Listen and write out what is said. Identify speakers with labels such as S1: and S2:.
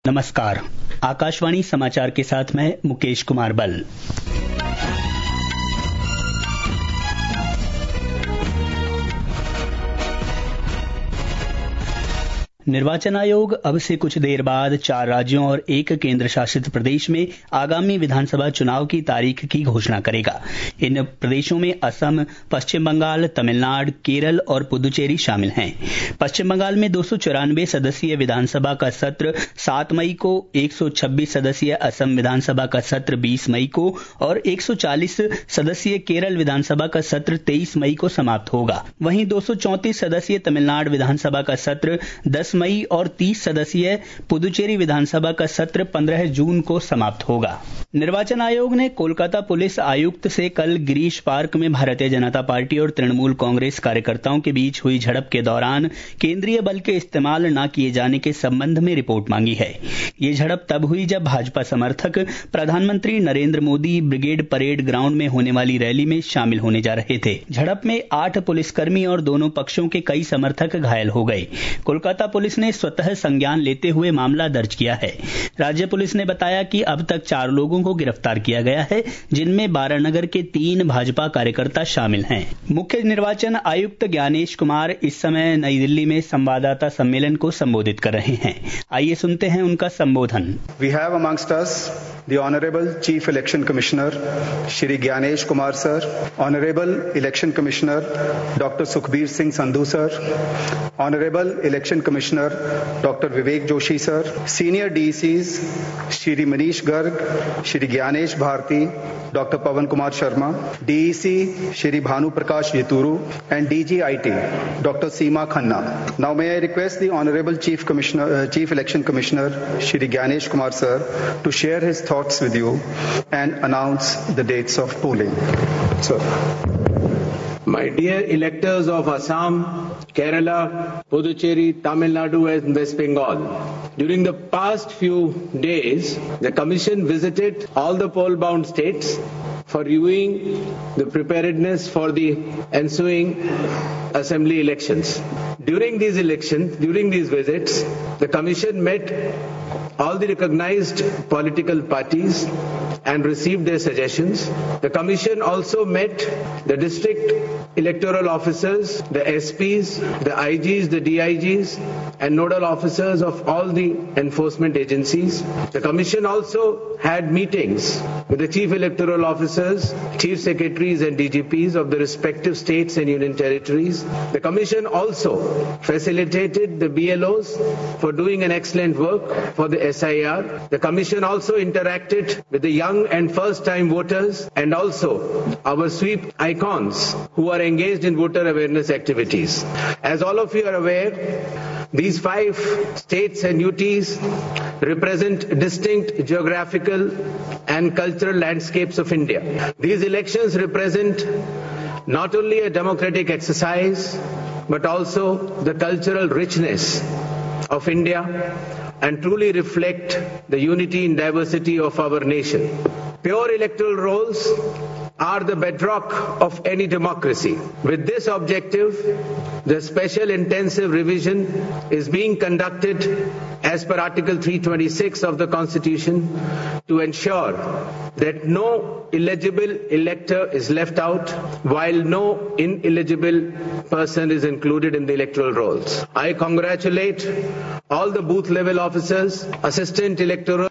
S1: नमस्कार, आकाशवाणी समाचार के साथ मैं मुकेश कुमार बल। निर्वाचन आयोग अब से कुछ देर बाद 4 राज्यों और 1 केंद्र शासित प्रदेश में आगामी विधानसभा चुनाव की तारीख की घोषणा करेगा। इन प्रदेशों में असम, पश्चिम बंगाल, तमिलनाडु, केरल और पुदुचेरी शामिल हैं। पश्चिम बंगाल में 294 सदस्यीय विधानसभा का सत्र 7 मई को, 126 सदस्यीय असम विधानसभा का सत्र 20 मई को और 140 सदस्यीय केरल विधानसभा का सत्र 23 मई को समाप्त होगा। वहीं 234 सदस्यीय तमिलनाडु विधानसभा का सत्र 10 मई और 30 सदस्यीय पुदुचेरी विधानसभा का सत्र 15 जून को समाप्त होगा। निर्वाचन आयोग ने कोलकाता पुलिस आयुक्त से कल गिरीश पार्क में भारतीय जनता पार्टी और तृणमूल कांग्रेस कार्यकर्ताओं के बीच हुई झड़प के दौरान केंद्रीय बल के इस्तेमाल न किए जाने के संबंध में रिपोर्ट मांगी है। ये झड़प तब हुई जब भाजपा समर्थक प्रधानमंत्री Narendra Modi brigade parade ground में होने वाली रैली में शामिल होने जा रहे थे। झड़प में 8 पुलिसकर्मी और दोनों पक्षों के कई समर्थक घायल हो गए। कोलकाता पुलिस ने स्वतः संज्ञान लेते हुए मामला दर्ज किया है। राज्य पुलिस ने बताया कि अब तक 4 लोगों को गिरफ्तार किया गया है, जिनमें बारानगर के 3 भाजपा कार्यकर्ता शामिल हैं। मुख्य निर्वाचन आयुक्त ज्ञानेश कुमार इस समय नई दिल्ली में संवाददाता सम्मेलन को संबोधित कर रहे हैं। आइए सुनते हैं उनका संबोधन।
S2: We have amongst us the Honorable Chief Election Commissioner Shri Gyanesh Kumar sir, Honorable Election Commissioner Dr. Sukhbir Singh Sandhu sir, Honorable Election Commissioner Dr. Vivek Joshi sir, Senior DCs Shri Manish Garg, Shri Gyanesh Bharti, Dr. Pawan Kumar Sharma, DEC Shri Bhanu Prakash Yaturu, and DG IT Dr. Seema Khanna. Now may I request the Honorable Chief Election Commissioner Shri Gyanesh Kumar sir to share his thoughts with you and announce the dates of polling. Sir.
S3: My dear electors of Assam, Kerala, Puducherry, Tamil Nadu and West Bengal, during the past few days, the Commission visited all the poll-bound states for reviewing the preparedness for the ensuing assembly elections. During these visits, the Commission met all the recognized political parties and received their suggestions. The Commission also met the district electoral officers, the SPs, the IGs, the DIGs, and nodal officers of all the enforcement agencies. The Commission also had meetings with the chief electoral officers, chief secretaries and DGPs of the respective states and union territories. The Commission also facilitated the BLOs for doing an excellent work for the SIR. The Commission also interacted with the young and first-time voters and also our sweep icons who are engaged in voter awareness activities. As all of you are aware, these 5 states and UTs represent distinct geographical and cultural landscapes of India. These elections represent not only a democratic exercise, but also the cultural richness of India and truly reflect the unity and diversity of our nation. Pure electoral rolls are the bedrock of any democracy. With this objective, the special intensive revision is being conducted as per Article 326 of the Constitution to ensure that no eligible elector is left out while no ineligible person is included in the electoral rolls. I congratulate all the booth level officers, assistant electoral